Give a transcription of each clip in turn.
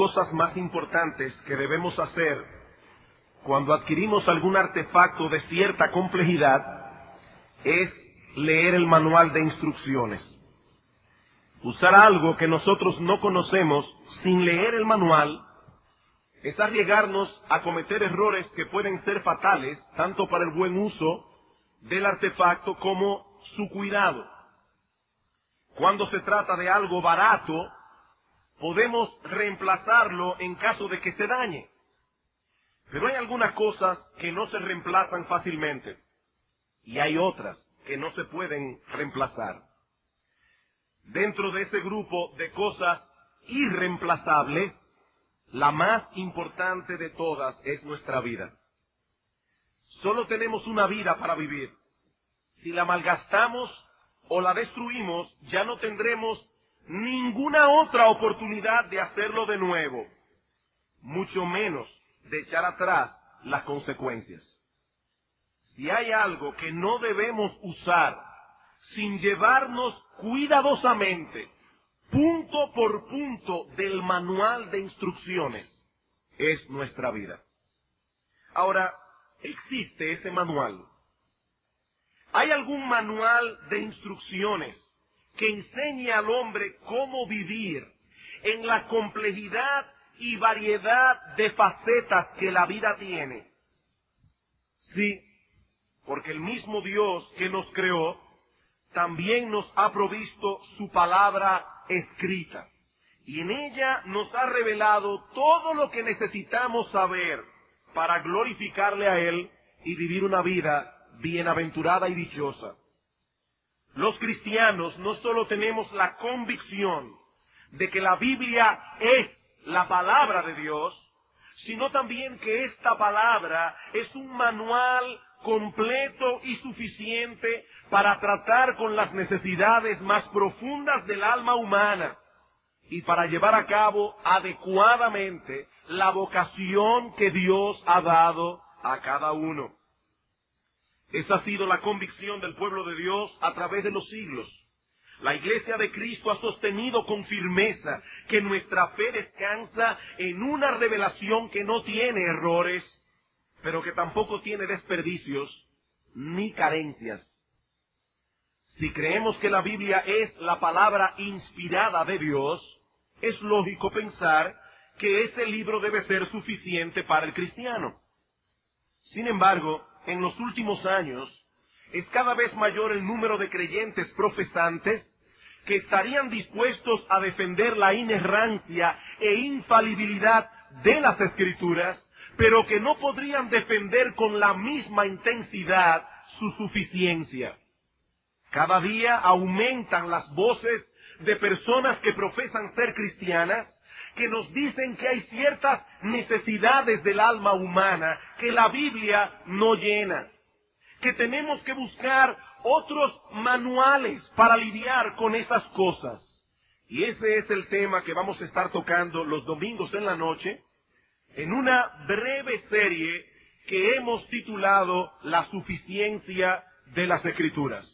cosas más importantes que debemos hacer cuando adquirimos algún artefacto de cierta complejidad es leer el manual de instrucciones. Usar algo que nosotros no conocemos sin leer el manual es arriesgarnos a cometer errores que pueden ser fatales, tanto para el buen uso del artefacto como su cuidado. Cuando se trata de algo barato, podemos reemplazarlo en caso de que se dañe. Pero hay algunas cosas que no se reemplazan fácilmente y hay otras que no se pueden reemplazar. Dentro de ese grupo de cosas irreemplazables, la más importante de todas es nuestra vida. Solo tenemos una vida para vivir. Si la malgastamos o la destruimos, ya no tendremos ninguna otra oportunidad de hacerlo de nuevo, mucho menos de echar atrás las consecuencias. Si hay algo que no debemos usar sin llevarnos cuidadosamente, punto por punto del manual de instrucciones, es nuestra vida. Ahora, existe ese manual. ¿Hay algún manual de instrucciones que enseñe al hombre cómo vivir en la complejidad y variedad de facetas que la vida tiene? Sí, porque el mismo Dios que nos creó también nos ha provisto su palabra escrita. Y en ella nos ha revelado todo lo que necesitamos saber para glorificarle a Él y vivir una vida bienaventurada y dichosa. Los cristianos no solo tenemos la convicción de que la Biblia es la palabra de Dios, sino también que esta palabra es un manual completo y suficiente para tratar con las necesidades más profundas del alma humana y para llevar a cabo adecuadamente la vocación que Dios ha dado a cada uno. Esa ha sido la convicción del pueblo de Dios a través de los siglos. La Iglesia de Cristo ha sostenido con firmeza que nuestra fe descansa en una revelación que no tiene errores, pero que tampoco tiene desperdicios ni carencias. Si creemos que la Biblia es la palabra inspirada de Dios, es lógico pensar que ese libro debe ser suficiente para el cristiano. Sin embargo, en los últimos años, es cada vez mayor el número de creyentes profesantes que estarían dispuestos a defender la inerrancia e infalibilidad de las Escrituras, pero que no podrían defender con la misma intensidad su suficiencia. Cada día aumentan las voces de personas que profesan ser cristianas, que nos dicen que hay ciertas necesidades del alma humana que la Biblia no llena, que tenemos que buscar otros manuales para lidiar con esas cosas. Y ese es el tema que vamos a estar tocando los domingos en la noche, en una breve serie que hemos titulado La suficiencia de las Escrituras.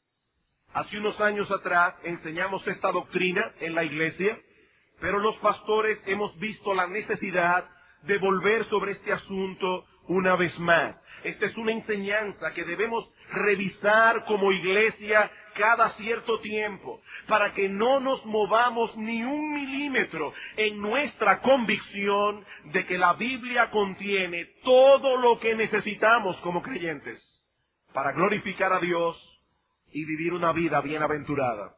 Hace unos años atrás enseñamos esta doctrina en la iglesia, pero los pastores hemos visto la necesidad de volver sobre este asunto una vez más. Esta es una enseñanza que debemos revisar como iglesia cada cierto tiempo, para que no nos movamos ni un milímetro en nuestra convicción de que la Biblia contiene todo lo que necesitamos como creyentes para glorificar a Dios y vivir una vida bienaventurada.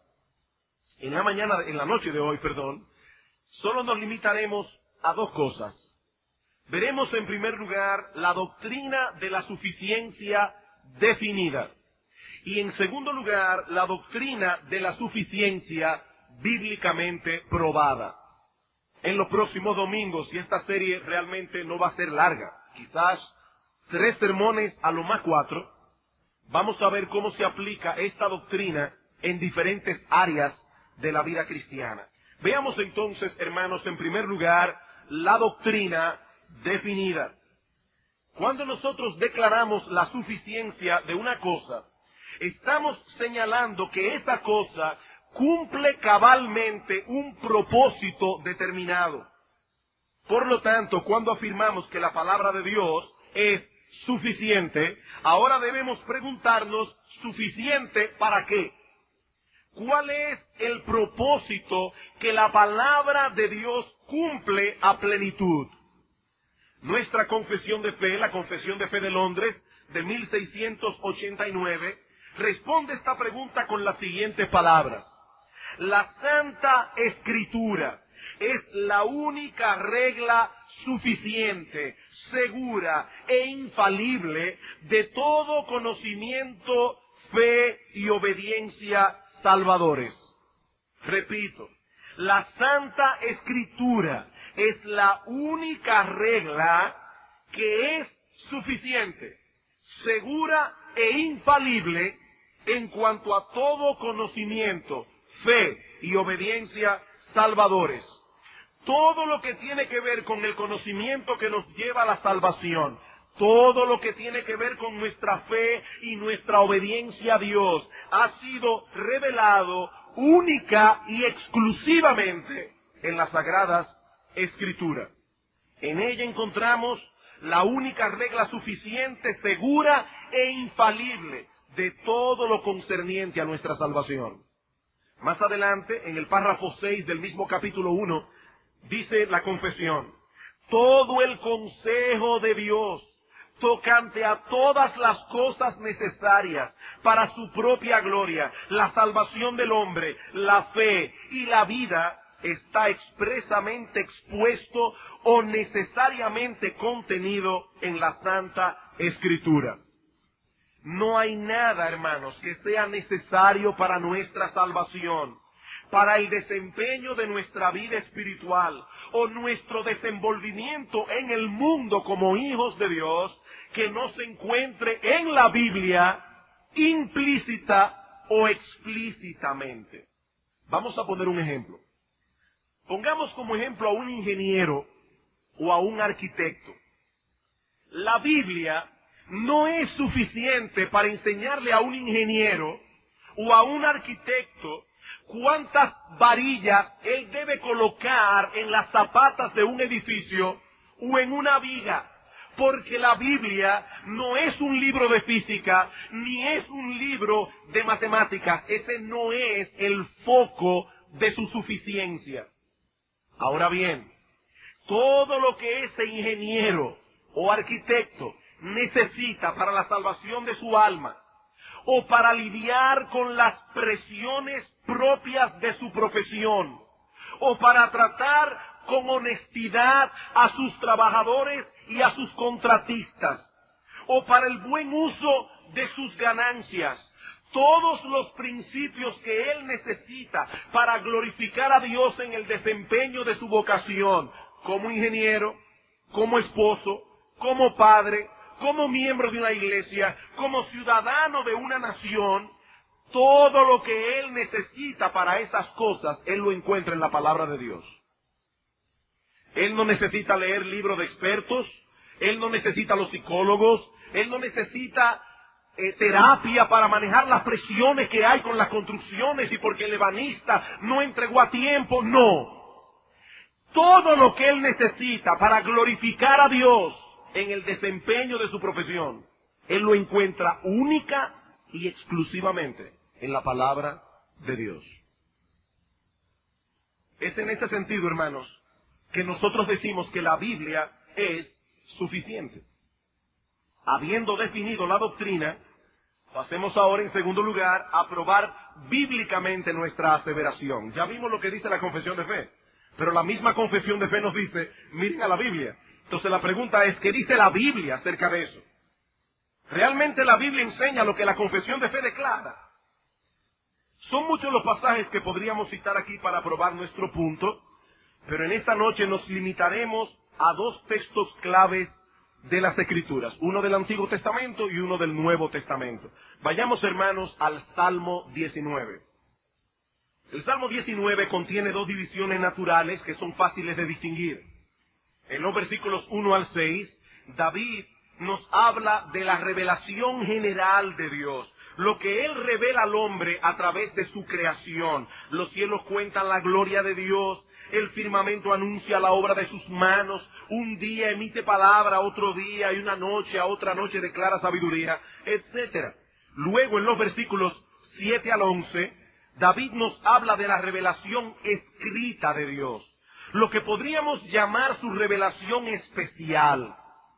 En la noche de hoy, solo nos limitaremos a dos cosas. Veremos en primer lugar la doctrina de la suficiencia definida. Y en segundo lugar, la doctrina de la suficiencia bíblicamente probada. En los próximos domingos, y esta serie realmente no va a ser larga, quizás 3 sermones, a lo más 4, vamos a ver cómo se aplica esta doctrina en diferentes áreas de la vida cristiana. Veamos entonces, hermanos, en primer lugar, la doctrina definida. Cuando nosotros declaramos la suficiencia de una cosa, estamos señalando que esa cosa cumple cabalmente un propósito determinado. Por lo tanto, cuando afirmamos que la palabra de Dios es suficiente, ahora debemos preguntarnos, ¿suficiente para qué? ¿Cuál es el propósito que la palabra de Dios cumple a plenitud? Nuestra confesión de fe, la Confesión de Fe de Londres, de 1689, responde esta pregunta con las siguientes palabras. La Santa Escritura es la única regla suficiente, segura e infalible de todo conocimiento, fe y obediencia salvadores. Repito, la Santa Escritura es la única regla que es suficiente, segura e infalible en cuanto a todo conocimiento, fe y obediencia salvadores. Todo lo que tiene que ver con el conocimiento que nos lleva a la salvación, todo lo que tiene que ver con nuestra fe y nuestra obediencia a Dios, ha sido revelado única y exclusivamente en las Sagradas Escrituras. En ella encontramos la única regla suficiente, segura e infalible de todo lo concerniente a nuestra salvación. Más adelante, en el párrafo 6 del mismo capítulo 1, dice la confesión: todo el consejo de Dios tocante a todas las cosas necesarias para su propia gloria, la salvación del hombre, la fe y la vida, está expresamente expuesto o necesariamente contenido en la Santa Escritura. No hay nada, hermanos, que sea necesario para nuestra salvación, para el desempeño de nuestra vida espiritual o nuestro desenvolvimiento en el mundo como hijos de Dios, que no se encuentre en la Biblia implícita o explícitamente. Vamos a poner un ejemplo. Pongamos como ejemplo a un ingeniero o a un arquitecto. La Biblia no es suficiente para enseñarle a un ingeniero o a un arquitecto cuántas varillas él debe colocar en las zapatas de un edificio o en una viga, porque la Biblia no es un libro de física ni es un libro de matemáticas. Ese no es el foco de su suficiencia. Ahora bien, todo lo que ese ingeniero o arquitecto necesita para la salvación de su alma, o para lidiar con las presiones propias de su profesión, o para tratar con honestidad a sus trabajadores y a sus contratistas, o para el buen uso de sus ganancias, todos los principios que él necesita para glorificar a Dios en el desempeño de su vocación, como ingeniero, como esposo, como padre, como miembro de una iglesia, como ciudadano de una nación, todo lo que él necesita para esas cosas, él lo encuentra en la palabra de Dios. Él no necesita leer libros de expertos, él no necesita los psicólogos, él no necesita terapia para manejar las presiones que hay con las construcciones y porque el ebanista no entregó a tiempo, no. Todo lo que él necesita para glorificar a Dios en el desempeño de su profesión, él lo encuentra única y exclusivamente en la palabra de Dios. Es en este sentido, hermanos, que nosotros decimos que la Biblia es suficiente. Habiendo definido la doctrina, pasemos ahora en segundo lugar a probar bíblicamente nuestra aseveración. Ya vimos lo que dice la confesión de fe, pero la misma confesión de fe nos dice, miren a la Biblia. Entonces la pregunta es, ¿qué dice la Biblia acerca de eso? ¿Realmente la Biblia enseña lo que la confesión de fe declara? Son muchos los pasajes que podríamos citar aquí para probar nuestro punto, pero en esta noche nos limitaremos a dos textos claves de las Escrituras, uno del Antiguo Testamento y uno del Nuevo Testamento. Vayamos, hermanos, al Salmo 19. El Salmo 19 contiene dos divisiones naturales que son fáciles de distinguir. En los versículos 1 al 6, David nos habla de la revelación general de Dios, lo que Él revela al hombre a través de su creación. Los cielos cuentan la gloria de Dios, el firmamento anuncia la obra de sus manos, un día emite palabra, otro día, y una noche a otra noche declara sabiduría, etc. Luego, en los versículos 7 al 11, David nos habla de la revelación escrita de Dios, lo que podríamos llamar su revelación especial.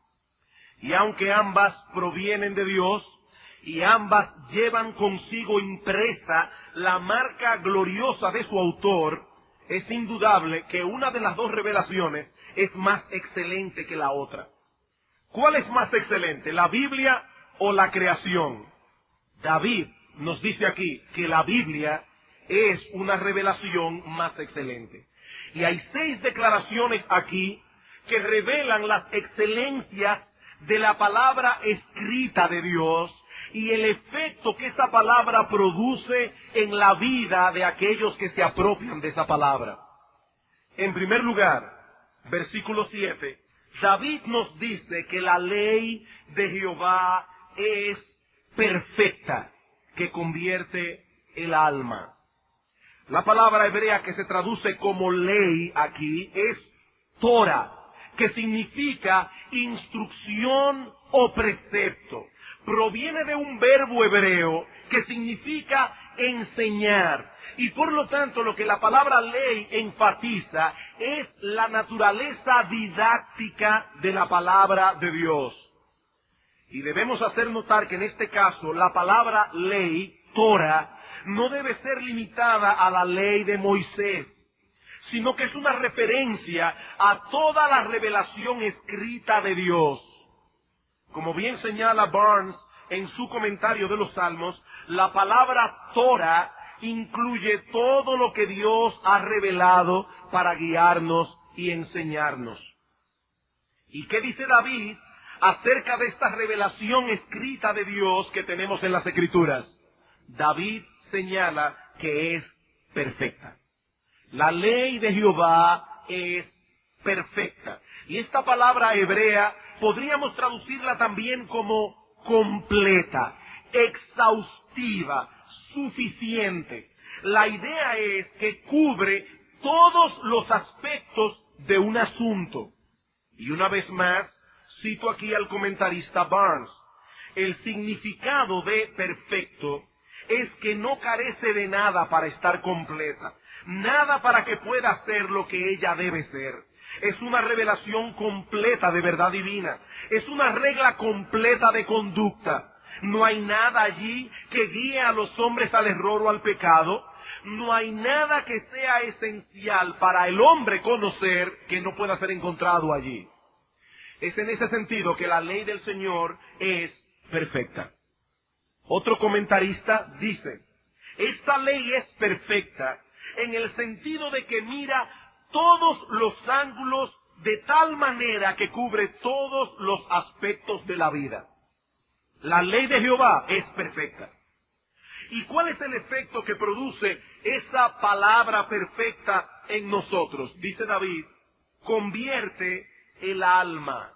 Y aunque ambas provienen de Dios, y ambas llevan consigo impresa la marca gloriosa de su autor, es indudable que una de las dos revelaciones es más excelente que la otra. ¿Cuál es más excelente, la Biblia o la creación? David nos dice aquí que la Biblia es una revelación más excelente. Y hay 6 declaraciones aquí que revelan las excelencias de la palabra escrita de Dios y el efecto que esa palabra produce en la vida de aquellos que se apropian de esa palabra. En primer lugar, versículo 7, David nos dice que la ley de Jehová es perfecta, que convierte el alma. La palabra hebrea que se traduce como ley aquí es Torah, que significa instrucción o precepto. Proviene de un verbo hebreo que significa enseñar. Y por lo tanto lo que la palabra ley enfatiza es la naturaleza didáctica de la palabra de Dios. Y debemos hacer notar que en este caso la palabra ley, Torah, no debe ser limitada a la ley de Moisés, sino que es una referencia a toda la revelación escrita de Dios. Como bien señala Barnes en su comentario de los Salmos, la palabra Torah incluye todo lo que Dios ha revelado para guiarnos y enseñarnos. ¿Y qué dice David acerca de esta revelación escrita de Dios que tenemos en las Escrituras? David señala que es perfecta. La ley de Jehová es perfecta. Y esta palabra hebrea podríamos traducirla también como completa, exhaustiva, suficiente. La idea es que cubre todos los aspectos de un asunto. Y una vez más, cito aquí al comentarista Barnes. El significado de perfecto es que no carece de nada para estar completa, nada para que pueda ser lo que ella debe ser. Es una revelación completa de verdad divina, es una regla completa de conducta. No hay nada allí que guíe a los hombres al error o al pecado. No hay nada que sea esencial para el hombre conocer que no pueda ser encontrado allí. Es en ese sentido que la ley del Señor es perfecta. Otro comentarista dice, esta ley es perfecta en el sentido de que mira todos los ángulos de tal manera que cubre todos los aspectos de la vida. La ley de Jehová es perfecta. ¿Y cuál es el efecto que produce esa palabra perfecta en nosotros? Dice David, convierte el alma,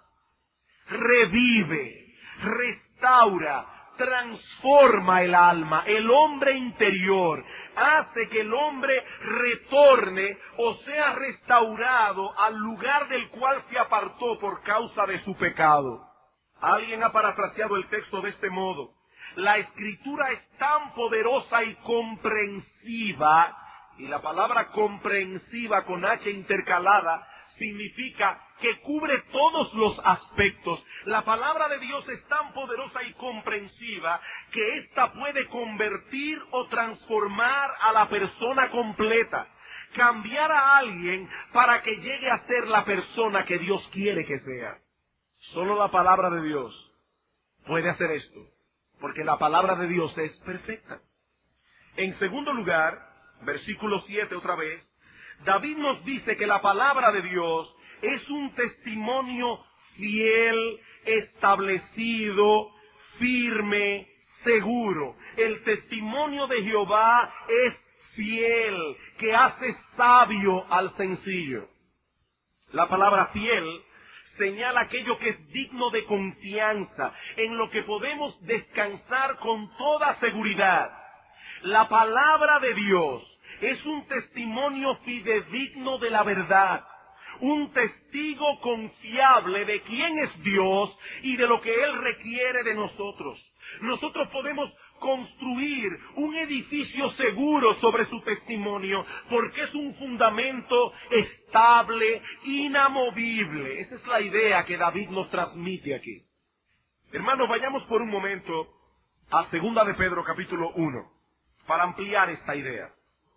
revive, restaura, transforma el alma, el hombre interior, hace que el hombre retorne o sea restaurado al lugar del cual se apartó por causa de su pecado. Alguien ha parafraseado el texto de este modo: la Escritura es tan poderosa y comprensiva, y la palabra comprensiva con H intercalada significa que cubre todos los aspectos. La palabra de Dios es tan poderosa y comprensiva que ésta puede convertir o transformar a la persona completa, cambiar a alguien para que llegue a ser la persona que Dios quiere que sea. Solo la palabra de Dios puede hacer esto, porque la palabra de Dios es perfecta. En segundo lugar, versículo 7 otra vez, David nos dice que la palabra de Dios es un testimonio fiel, establecido, firme, seguro. El testimonio de Jehová es fiel, que hace sabio al sencillo. La palabra fiel señala aquello que es digno de confianza, en lo que podemos descansar con toda seguridad. La palabra de Dios es un testimonio fidedigno de la verdad, un testigo confiable de quién es Dios y de lo que Él requiere de nosotros. Nosotros podemos construir un edificio seguro sobre su testimonio porque es un fundamento estable, inamovible. Esa es la idea que David nos transmite aquí. Hermanos, vayamos por un momento a 2 de Pedro capítulo 1 para ampliar esta idea.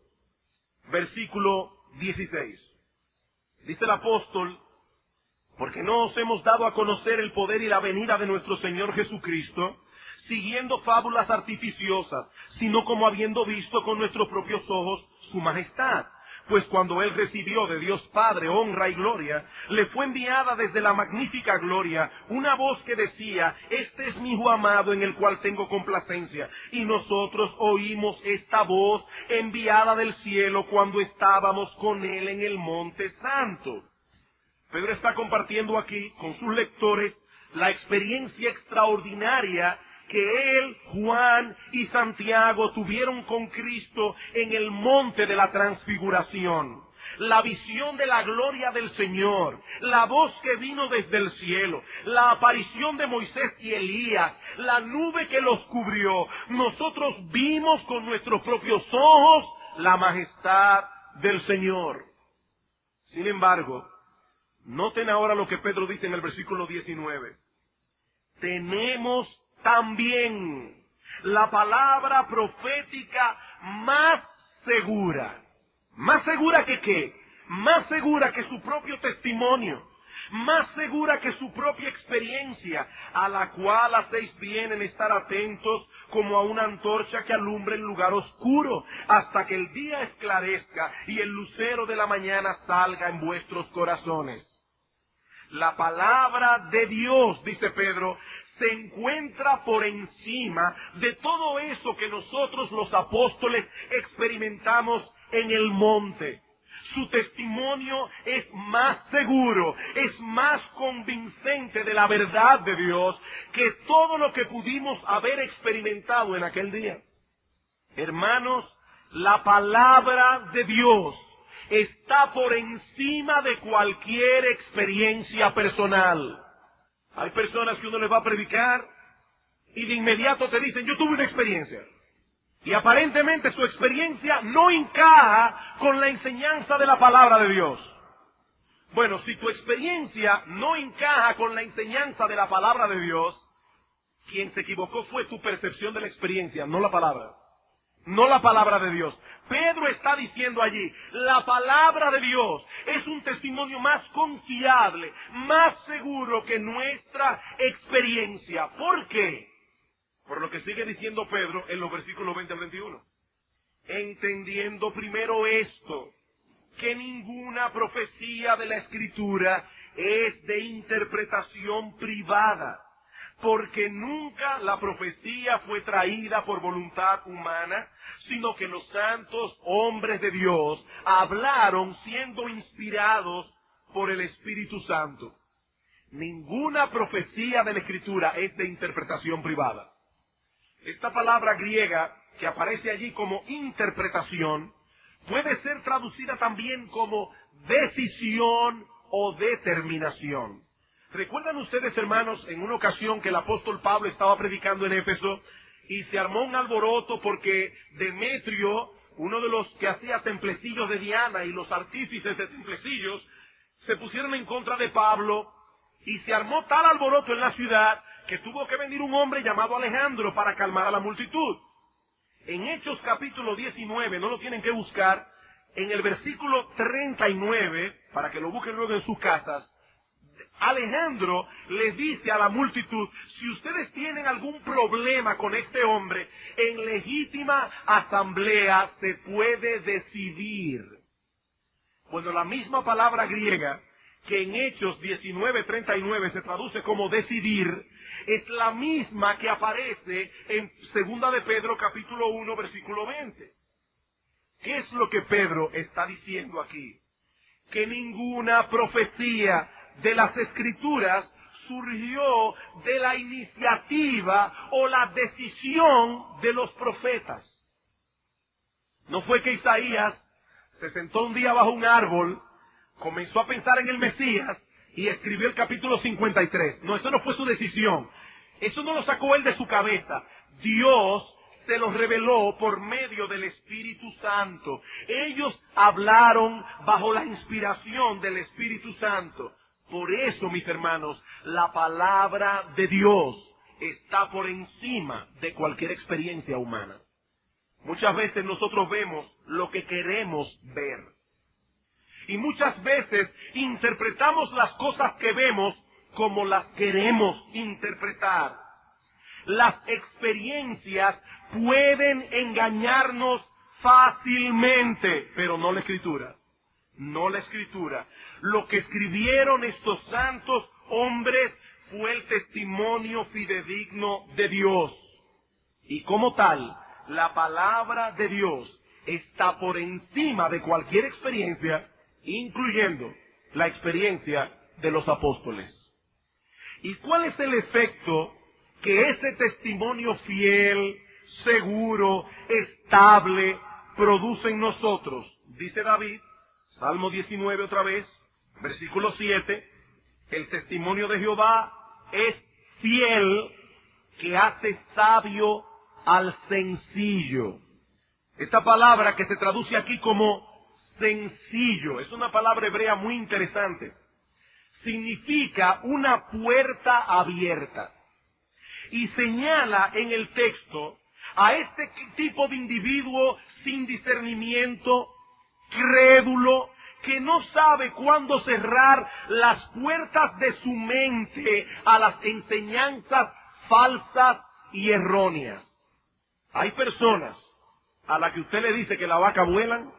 Versículo 16. Dice el apóstol: porque no os hemos dado a conocer el poder y la venida de nuestro Señor Jesucristo, siguiendo fábulas artificiosas, sino como habiendo visto con nuestros propios ojos su majestad. Pues cuando Él recibió de Dios Padre honra y gloria, le fue enviada desde la magnífica gloria una voz que decía: este es mi Hijo amado en el cual tengo complacencia. Y nosotros oímos esta voz enviada del cielo cuando estábamos con Él en el monte santo. Pedro está compartiendo aquí con sus lectores la experiencia extraordinaria que él, Juan y Santiago tuvieron con Cristo en el monte de la transfiguración. La visión de la gloria del Señor, la voz que vino desde el cielo, la aparición de Moisés y Elías, la nube que los cubrió. Nosotros vimos con nuestros propios ojos la majestad del Señor. Sin embargo, noten ahora lo que Pedro dice en el versículo 19. Tenemos también la palabra profética más segura. ¿Más segura que qué? Más segura que su propio testimonio. Más segura que su propia experiencia, a la cual hacéis bien en estar atentos como a una antorcha que alumbra en lugar oscuro, hasta que el día esclarezca y el lucero de la mañana salga en vuestros corazones. La palabra de Dios, dice Pedro, se encuentra por encima de todo eso que nosotros los apóstoles experimentamos en el monte. Su testimonio es más seguro, es más convincente de la verdad de Dios que todo lo que pudimos haber experimentado en aquel día. Hermanos, la palabra de Dios está por encima de cualquier experiencia personal. Hay personas que uno les va a predicar y de inmediato te dicen: yo tuve una experiencia. Y aparentemente su experiencia no encaja con la enseñanza de la palabra de Dios. Bueno, si tu experiencia no encaja con la enseñanza de la palabra de Dios, quien se equivocó fue tu percepción de la experiencia, no la palabra. No la palabra de Dios. Pedro está diciendo allí: la palabra de Dios es un testimonio más confiable, más seguro que nuestra experiencia. ¿Por qué? Por lo que sigue diciendo Pedro en los versículos 20 al 21. Entendiendo primero esto, que ninguna profecía de la Escritura es de interpretación privada, porque nunca la profecía fue traída por voluntad humana, sino que los santos hombres de Dios hablaron siendo inspirados por el Espíritu Santo. Ninguna profecía de la Escritura es de interpretación privada. Esta palabra griega que aparece allí como interpretación puede ser traducida también como decisión o determinación. ¿Recuerdan ustedes, hermanos, en una ocasión que el apóstol Pablo estaba predicando en Éfeso y se armó un alboroto porque Demetrio, uno de los que hacía templecillos de Diana y los artífices de templecillos, se pusieron en contra de Pablo y se armó tal alboroto en la ciudad que tuvo que venir un hombre llamado Alejandro para calmar a la multitud? En Hechos capítulo 19, no lo tienen que buscar, en el versículo 39, para que lo busquen luego en sus casas, Alejandro les dice a la multitud: si ustedes tienen algún problema con este hombre, en legítima asamblea se puede decidir. Cuando la misma palabra griega, que en Hechos 19:39 se traduce como decidir, es la misma que aparece en 2 de Pedro capítulo 1 versículo 20. ¿Qué es lo que Pedro está diciendo aquí? Que ninguna profecía de las Escrituras surgió de la iniciativa o la decisión de los profetas. No fue que Isaías se sentó un día bajo un árbol, comenzó a pensar en el Mesías y escribió el capítulo 53. No, eso no fue su decisión. Eso no lo sacó él de su cabeza. Dios se los reveló por medio del Espíritu Santo. Ellos hablaron bajo la inspiración del Espíritu Santo. Por eso, mis hermanos, la palabra de Dios está por encima de cualquier experiencia humana. Muchas veces nosotros vemos lo que queremos ver. Y muchas veces interpretamos las cosas que vemos como las queremos interpretar. Las experiencias pueden engañarnos fácilmente, pero no la Escritura. No la Escritura. Lo que escribieron estos santos hombres fue el testimonio fidedigno de Dios. Y como tal, la palabra de Dios está por encima de cualquier experiencia, incluyendo la experiencia de los apóstoles. ¿Y cuál es el efecto que ese testimonio fiel, seguro, estable, produce en nosotros? Dice David, Salmo 19 otra vez, versículo 7, el testimonio de Jehová es fiel, que hace sabio al sencillo. Esta palabra que se traduce aquí como sencillo, es una palabra hebrea muy interesante. Significa una puerta abierta. Y señala en el texto a este tipo de individuo sin discernimiento, crédulo, que no sabe cuándo cerrar las puertas de su mente a las enseñanzas falsas y erróneas. Hay personas a las que usted le dice que la vaca vuelan,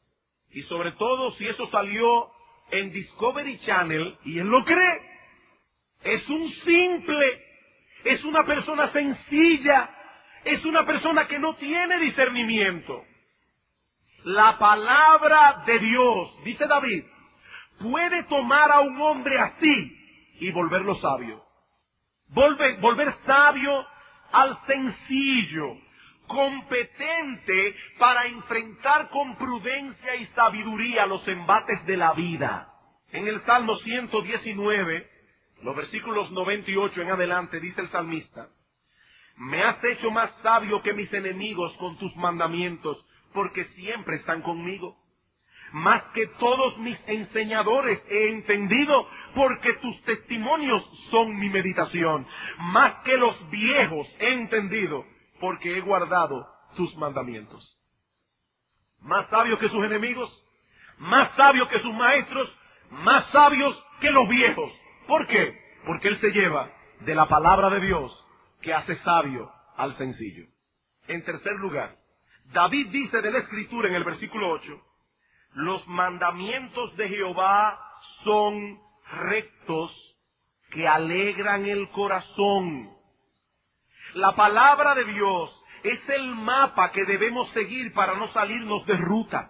y sobre todo si eso salió en Discovery Channel y él lo cree. Es un simple, es una persona sencilla, es una persona que no tiene discernimiento. La palabra de Dios, dice David, puede tomar a un hombre así y volverlo sabio. Volver sabio al sencillo, competente para enfrentar con prudencia y sabiduría los embates de la vida. En el Salmo 119, los versículos 98 en adelante, dice el salmista: me has hecho más sabio que mis enemigos con tus mandamientos, porque siempre están conmigo. Más que todos mis enseñadores he entendido, porque tus testimonios son mi meditación. Más que los viejos he entendido, porque he guardado tus mandamientos. Más sabio que sus enemigos, más sabio que sus maestros, más sabios que los viejos. ¿Por qué? Porque él se lleva de la palabra de Dios, que hace sabio al sencillo. En tercer lugar, David dice de la Escritura en el versículo 8, los mandamientos de Jehová son rectos, que alegran el corazón. La palabra de Dios es el mapa que debemos seguir para no salirnos de ruta.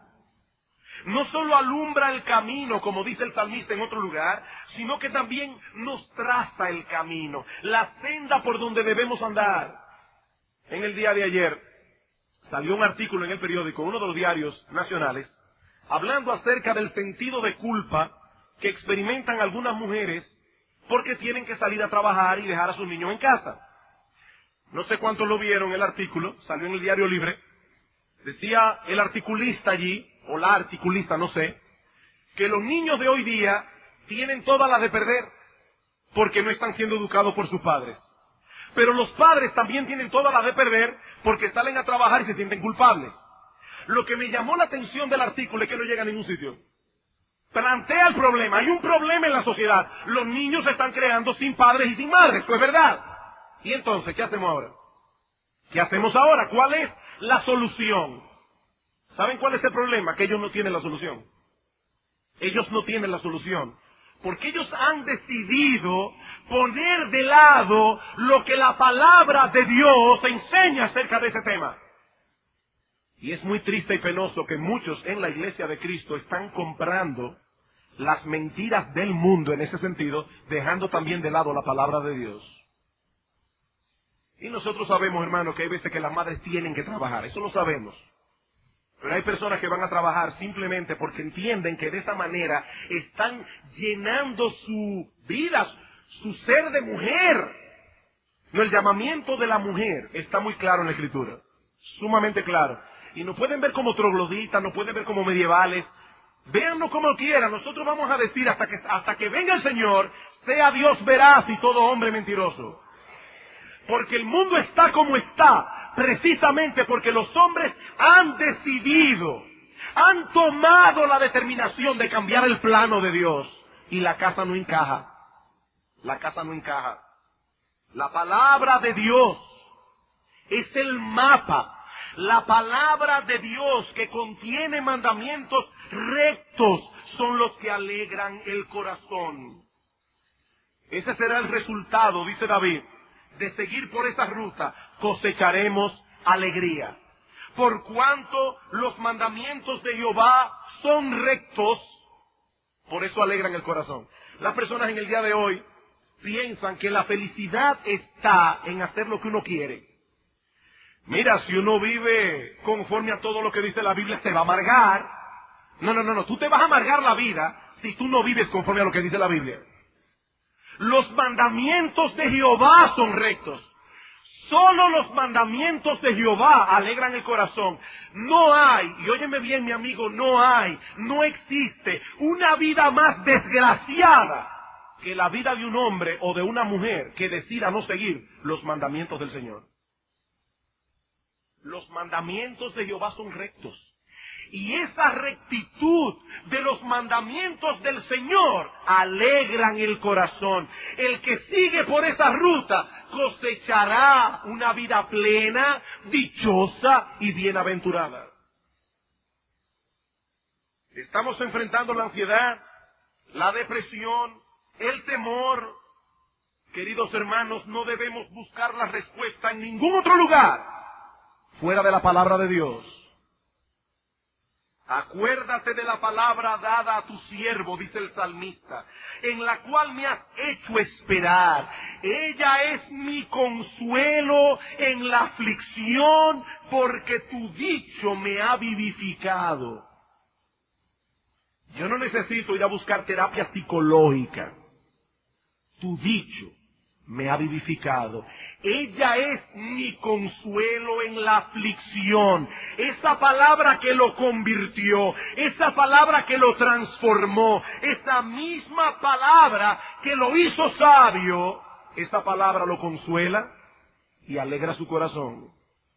No solo alumbra el camino, como dice el salmista en otro lugar, sino que también nos traza el camino, la senda por donde debemos andar. En el día de ayer salió un artículo en el periódico, uno de los diarios nacionales, hablando acerca del sentido de culpa que experimentan algunas mujeres porque tienen que salir a trabajar y dejar a sus niños en casa. No sé cuántos lo vieron el artículo, salió en el Diario Libre. Decía el articulista allí, o la articulista, no sé, que los niños de hoy día tienen todas las de perder porque no están siendo educados por sus padres. Pero los padres también tienen todas las de perder porque salen a trabajar y se sienten culpables. Lo que me llamó la atención del artículo es que no llega a ningún sitio. Plantea el problema. Hay un problema en la sociedad. Los niños se están creando sin padres y sin madres. Pues es verdad. Y entonces, ¿qué hacemos ahora? ¿Qué hacemos ahora? ¿Cuál es la solución? ¿Saben cuál es el problema? Que ellos no tienen la solución. Ellos no tienen la solución. Porque ellos han decidido poner de lado lo que la palabra de Dios enseña acerca de ese tema. Y es muy triste y penoso que muchos en la iglesia de Cristo están comprando las mentiras del mundo en ese sentido, dejando también de lado la palabra de Dios. Y nosotros sabemos, hermano, que hay veces que las madres tienen que trabajar, eso lo sabemos. Pero hay personas que van a trabajar simplemente porque entienden que de esa manera están llenando su vida, su ser de mujer. No, el llamamiento de la mujer está muy claro en la Escritura, sumamente claro. Y nos pueden ver como trogloditas, nos pueden ver como medievales. Véanlo como quieran. Nosotros vamos a decir hasta que venga el Señor, sea Dios veraz y todo hombre mentiroso. Porque el mundo está como está, precisamente porque los hombres han decidido, han tomado la determinación de cambiar el plano de Dios. Y la casa no encaja. La casa no encaja. La palabra de Dios es el mapa. La palabra de Dios que contiene mandamientos rectos son los que alegran el corazón. Ese será el resultado, dice David, de seguir por esa ruta. Cosecharemos alegría. Por cuanto los mandamientos de Jehová son rectos, por eso alegran el corazón. Las personas en el día de hoy piensan que la felicidad está en hacer lo que uno quiere. Mira, si uno vive conforme a todo lo que dice la Biblia, se va a amargar. No, tú te vas a amargar la vida si tú no vives conforme a lo que dice la Biblia. Los mandamientos de Jehová son rectos. Solo los mandamientos de Jehová alegran el corazón. No hay, y óyeme bien mi amigo, no existe una vida más desgraciada que la vida de un hombre o de una mujer que decida no seguir los mandamientos del Señor. Los mandamientos de Jehová son rectos. Y esa rectitud de los mandamientos del Señor alegran el corazón. El que sigue por esa ruta cosechará una vida plena, dichosa y bienaventurada. Estamos enfrentando la ansiedad, la depresión, el temor. Queridos hermanos, no debemos buscar la respuesta en ningún otro lugar fuera de la palabra de Dios. Acuérdate de la palabra dada a tu siervo, dice el salmista, en la cual me has hecho esperar. Ella es mi consuelo en la aflicción, porque tu dicho me ha vivificado. Yo no necesito ir a buscar terapia psicológica. Tu dicho me ha vivificado. Ella es mi consuelo en la aflicción. Esa palabra que lo convirtió, esa palabra que lo transformó, esa misma palabra que lo hizo sabio, esa palabra lo consuela y alegra su corazón.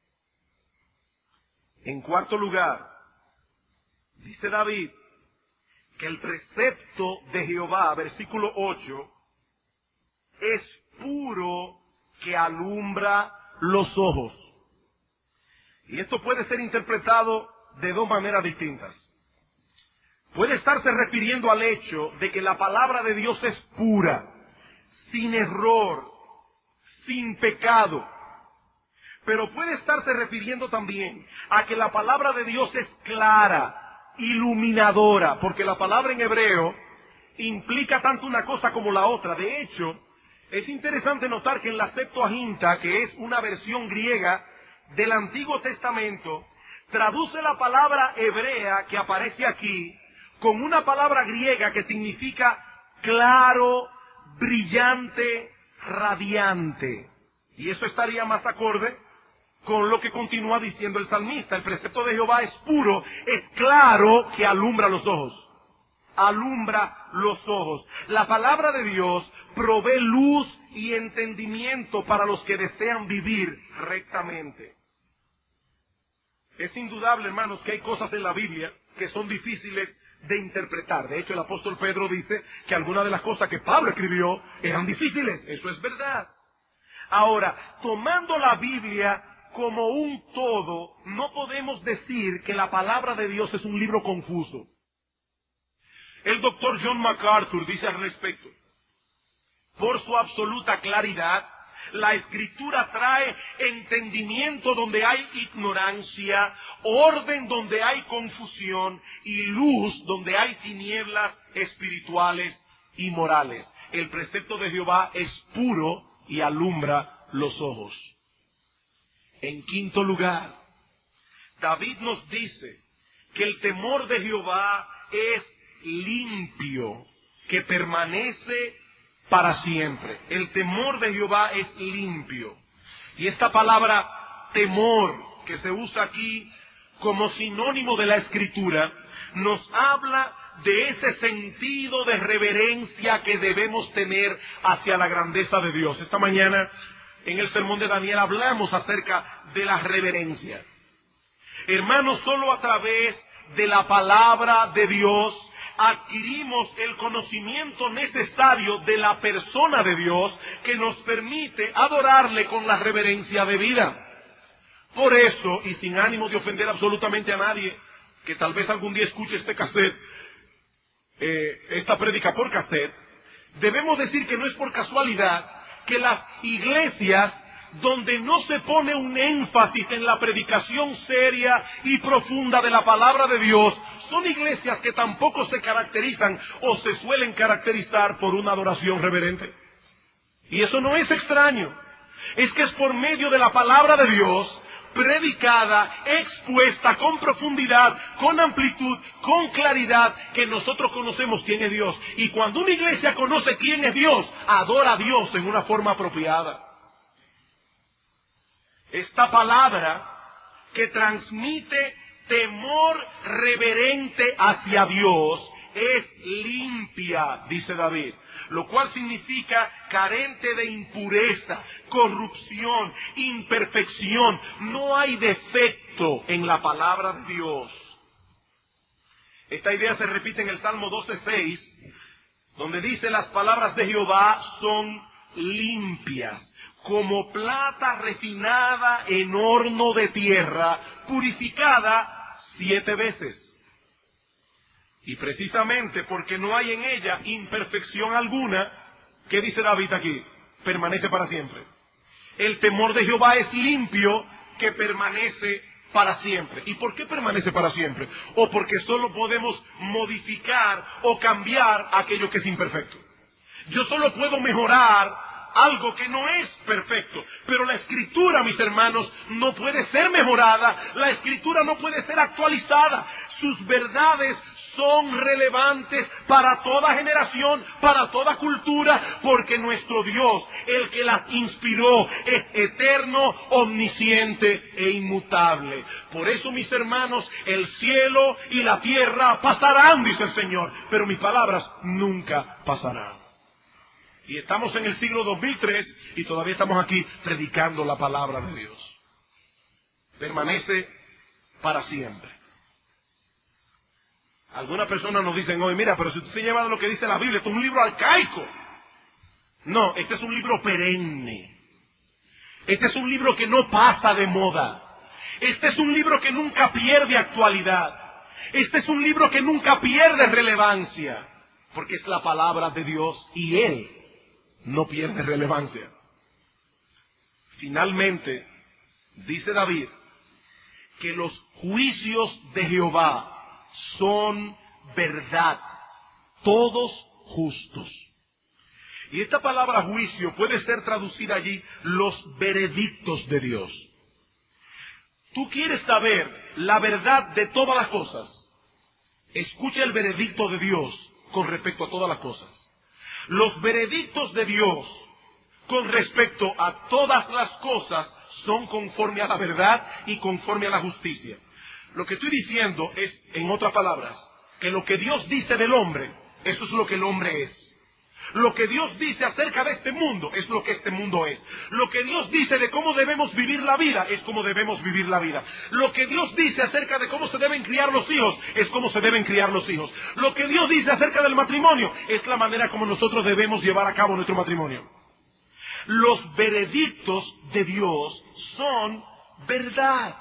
En cuarto lugar, dice David que el precepto de Jehová, versículo 8, es puro que alumbra los ojos. Y esto puede ser interpretado de dos maneras distintas. Puede estarse refiriendo al hecho de que la palabra de Dios es pura, sin error, sin pecado. Pero puede estarse refiriendo también a que la palabra de Dios es clara, iluminadora, porque la palabra en hebreo implica tanto una cosa como la otra. De hecho, es interesante notar que en la Septuaginta, que es una versión griega del Antiguo Testamento, traduce la palabra hebrea que aparece aquí con una palabra griega que significa claro, brillante, radiante. Y eso estaría más acorde con lo que continúa diciendo el salmista. El precepto de Jehová es puro, es claro que alumbra los ojos. Alumbra los ojos. La palabra de Dios provee luz y entendimiento para los que desean vivir rectamente. Es indudable, hermanos, que hay cosas en la Biblia que son difíciles de interpretar. De hecho, el apóstol Pedro dice que algunas de las cosas que Pablo escribió eran difíciles. Eso es verdad. Ahora, tomando la Biblia como un todo, no podemos decir que la palabra de Dios es un libro confuso. El doctor John MacArthur dice al respecto: por su absoluta claridad, la Escritura trae entendimiento donde hay ignorancia, orden donde hay confusión y luz donde hay tinieblas espirituales y morales. El precepto de Jehová es puro y alumbra los ojos. En quinto lugar, David nos dice que el temor de Jehová es limpio, que permanece para siempre. El temor de Jehová es limpio. Y esta palabra temor, que se usa aquí como sinónimo de la Escritura, nos habla de ese sentido de reverencia que debemos tener hacia la grandeza de Dios. Esta mañana, en el sermón de Daniel, hablamos acerca de la reverencia. Hermanos, solo a través de la palabra de Dios adquirimos el conocimiento necesario de la persona de Dios que nos permite adorarle con la reverencia debida. Por eso, y sin ánimo de ofender absolutamente a nadie, que tal vez algún día escuche este cassette, esta prédica por cassette, debemos decir que no es por casualidad que las iglesias donde no se pone un énfasis en la predicación seria y profunda de la palabra de Dios, son iglesias que tampoco se caracterizan o se suelen caracterizar por una adoración reverente. Y eso no es extraño, es que es por medio de la palabra de Dios, predicada, expuesta con profundidad, con amplitud, con claridad, que nosotros conocemos quién es Dios. Y cuando una iglesia conoce quién es Dios, adora a Dios en una forma apropiada. Esta palabra que transmite temor reverente hacia Dios es limpia, dice David, lo cual significa carente de impureza, corrupción, imperfección. No hay defecto en la palabra de Dios. Esta idea se repite en el Salmo 12:6, donde dice: las palabras de Jehová son limpias, como plata refinada en horno de tierra, purificada 7 veces. Y precisamente porque no hay en ella imperfección alguna, ¿qué dice David aquí? Permanece para siempre. El temor de Jehová es limpio, que permanece para siempre. ¿Y por qué permanece para siempre? O porque solo podemos modificar o cambiar aquello que es imperfecto. Yo solo puedo mejorar algo que no es perfecto, pero la Escritura, mis hermanos, no puede ser mejorada, la Escritura no puede ser actualizada. Sus verdades son relevantes para toda generación, para toda cultura, porque nuestro Dios, el que las inspiró, es eterno, omnisciente e inmutable. Por eso, mis hermanos, el cielo y la tierra pasarán, dice el Señor, pero mis palabras nunca pasarán. Y estamos en el siglo 2003 y todavía estamos aquí predicando la palabra de Dios. Permanece para siempre. Algunas personas nos dicen hoy: mira, pero si tú te llevas lo que dice la Biblia, esto es un libro arcaico. No, este es un libro perenne. Este es un libro que no pasa de moda. Este es un libro que nunca pierde actualidad. Este es un libro que nunca pierde relevancia, porque es la palabra de Dios y Él no pierde relevancia. Finalmente, dice David que los juicios de Jehová son verdad, todos justos. Y esta palabra juicio puede ser traducida allí los veredictos de Dios. Tú quieres saber la verdad de todas las cosas, escucha el veredicto de Dios con respecto a todas las cosas. Los veredictos de Dios con respecto a todas las cosas son conforme a la verdad y conforme a la justicia. Lo que estoy diciendo es, en otras palabras, que lo que Dios dice del hombre, eso es lo que el hombre es. Lo que Dios dice acerca de este mundo es lo que este mundo es. Lo que Dios dice de cómo debemos vivir la vida es cómo debemos vivir la vida. Lo que Dios dice acerca de cómo se deben criar los hijos es cómo se deben criar los hijos. Lo que Dios dice acerca del matrimonio es la manera como nosotros debemos llevar a cabo nuestro matrimonio. Los veredictos de Dios son verdad.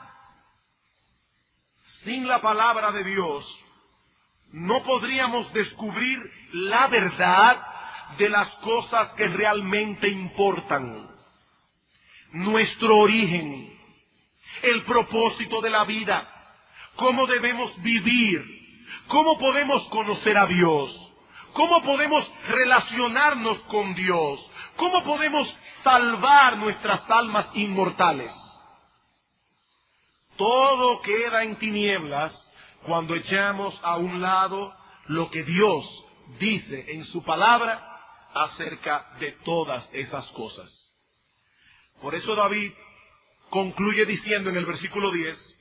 Sin la palabra de Dios no podríamos descubrir la verdad de las cosas que realmente importan. Nuestro origen, el propósito de la vida, cómo debemos vivir, cómo podemos conocer a Dios, cómo podemos relacionarnos con Dios, cómo podemos salvar nuestras almas inmortales. Todo queda en tinieblas cuando echamos a un lado lo que Dios dice en su palabra acerca de todas esas cosas. Por eso David concluye diciendo en el versículo 10,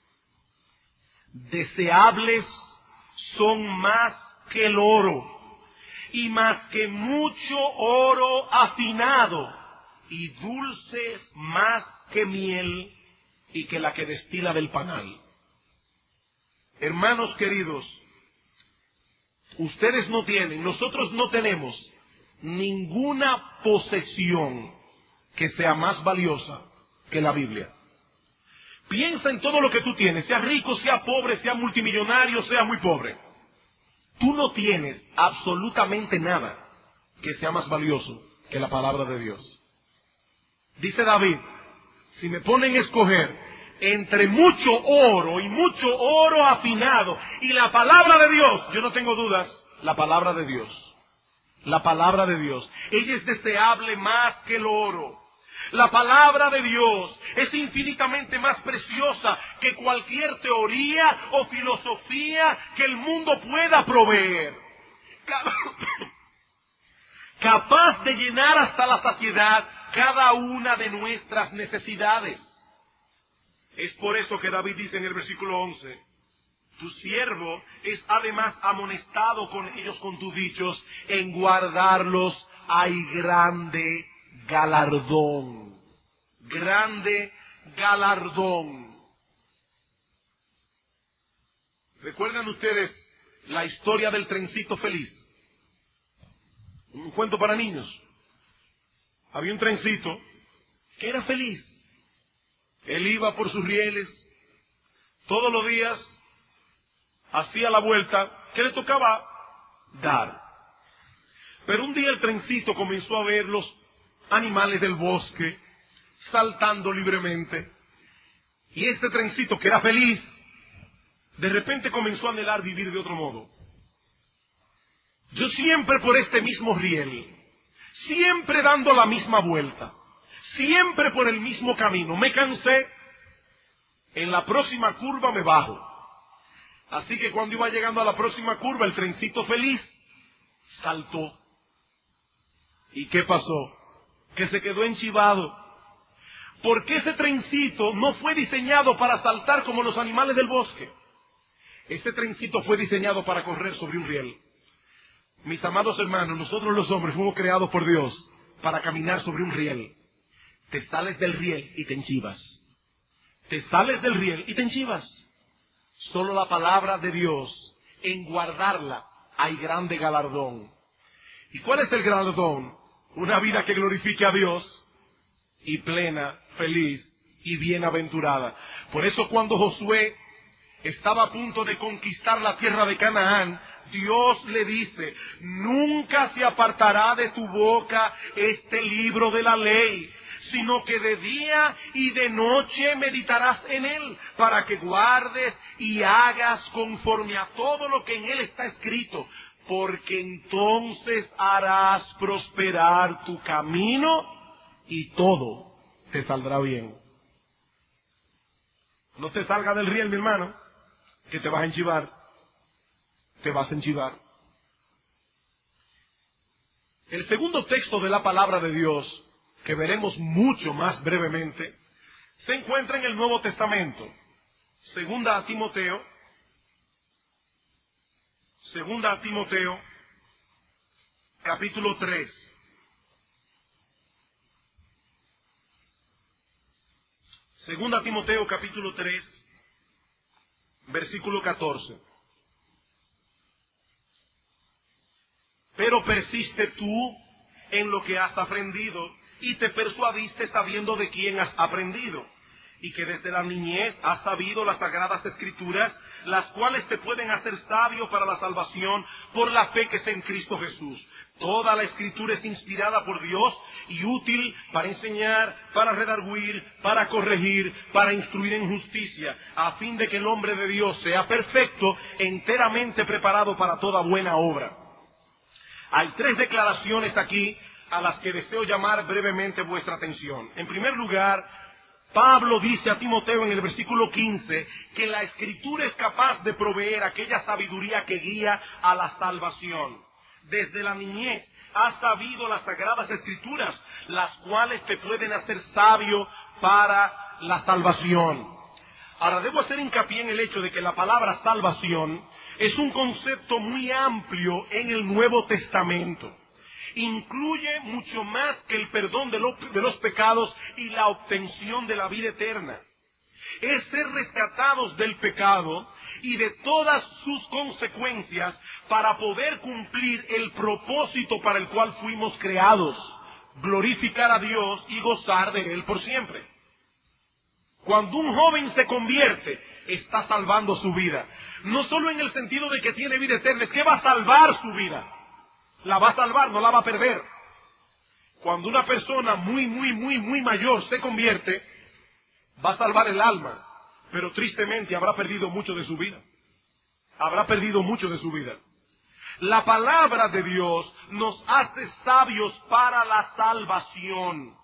deseables son más que el oro, y más que mucho oro afinado, y dulces más que miel, y que la que destila del panal. Hermanos queridos, ustedes no tienen, nosotros no tenemos ninguna posesión que sea más valiosa que la Biblia. Piensa en todo lo que tú tienes, sea rico, sea pobre, sea multimillonario, sea muy pobre. Tú no tienes absolutamente nada que sea más valioso que la palabra de Dios. Dice David, si me ponen a escoger entre mucho oro y mucho oro afinado y la palabra de Dios, yo no tengo dudas, la palabra de Dios. La palabra de Dios. Ella es deseable más que el oro. La palabra de Dios es infinitamente más preciosa que cualquier teoría o filosofía que el mundo pueda proveer. Capaz de llenar hasta la saciedad cada una de nuestras necesidades. Es por eso que David dice en el versículo 11, tu siervo es además amonestado con ellos con tus dichos, en guardarlos hay grande galardón. Grande galardón. ¿Recuerdan ustedes la historia del trencito feliz? Un cuento para niños. Había un trencito que era feliz. Él iba por sus rieles todos los días, hacía la vuelta que le tocaba dar. Pero un día el trencito comenzó a ver los animales del bosque saltando libremente. Y este trencito, que era feliz, de repente comenzó a anhelar vivir de otro modo. Yo siempre por este mismo riel, siempre dando la misma vuelta, siempre por el mismo camino, me cansé, en la próxima curva me bajo. Así que cuando iba llegando a la próxima curva, el trencito feliz saltó. ¿Y qué pasó? Que se quedó enchivado. Porque ese trencito no fue diseñado para saltar como los animales del bosque. Ese trencito fue diseñado para correr sobre un riel. Mis amados hermanos, nosotros los hombres fuimos creados por Dios para caminar sobre un riel. Te sales del riel y te enchivas. Te sales del riel y te enchivas. Solo la palabra de Dios, en guardarla, hay grande galardón. ¿Y cuál es el galardón? Una vida que glorifique a Dios y plena, feliz y bienaventurada. Por eso cuando Josué estaba a punto de conquistar la tierra de Canaán, Dios le dice, nunca se apartará de tu boca este libro de la ley, sino que de día y de noche meditarás en él, para que guardes y hagas conforme a todo lo que en él está escrito, porque entonces harás prosperar tu camino y todo te saldrá bien. No te salga del riel, mi hermano, que te vas a enchivar. Te vas a enchivar. El segundo texto de la palabra de Dios, que veremos mucho más brevemente, se encuentra en el Nuevo Testamento. Segunda a Timoteo, capítulo 3. Segunda a Timoteo, capítulo 3, versículo 14. Pero persiste tú en lo que has aprendido y te persuadiste sabiendo de quién has aprendido, y que desde la niñez has sabido las sagradas escrituras, las cuales te pueden hacer sabio para la salvación por la fe que es en Cristo Jesús. Toda la escritura es inspirada por Dios y útil para enseñar, para redarguir, para corregir, para instruir en justicia, a fin de que el hombre de Dios sea perfecto, enteramente preparado para toda buena obra. Hay tres declaraciones aquí a las que deseo llamar brevemente vuestra atención. En primer lugar, Pablo dice a Timoteo en el versículo 15 que la Escritura es capaz de proveer aquella sabiduría que guía a la salvación. Desde la niñez has sabido las sagradas Escrituras, las cuales te pueden hacer sabio para la salvación. Ahora, debo hacer hincapié en el hecho de que la palabra salvación es un concepto muy amplio en el Nuevo Testamento. Incluye mucho más que el perdón de los pecados y la obtención de la vida eterna. Es ser rescatados del pecado y de todas sus consecuencias para poder cumplir el propósito para el cual fuimos creados, glorificar a Dios y gozar de Él por siempre. Cuando un joven se convierte, está salvando su vida. No solo en el sentido de que tiene vida eterna, es que va a salvar su vida. La va a salvar, no la va a perder. Cuando una persona muy mayor se convierte, va a salvar el alma, pero tristemente habrá perdido mucho de su vida. Habrá perdido mucho de su vida. La palabra de Dios nos hace sabios para la salvación.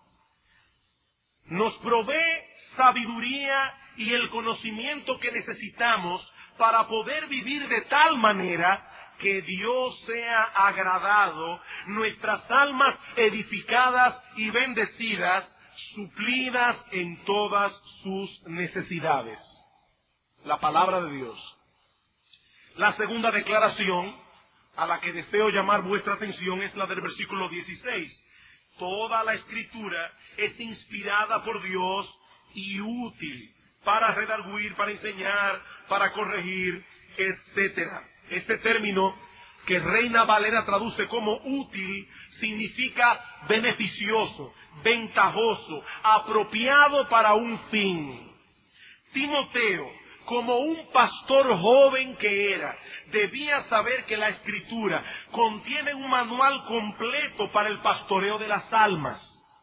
Nos provee sabiduría y el conocimiento que necesitamos para poder vivir de tal manera que Dios sea agradado, nuestras almas edificadas y bendecidas, suplidas en todas sus necesidades. La palabra de Dios. La segunda declaración a la que deseo llamar vuestra atención es la del versículo 16. Toda la Escritura es inspirada por Dios y útil para redarguir, para enseñar, para corregir, etcétera. Este término que Reina Valera traduce como útil significa beneficioso, ventajoso, apropiado para un fin. Timoteo, como un pastor joven que era, debía saber que la Escritura contiene un manual completo para el pastoreo de las almas.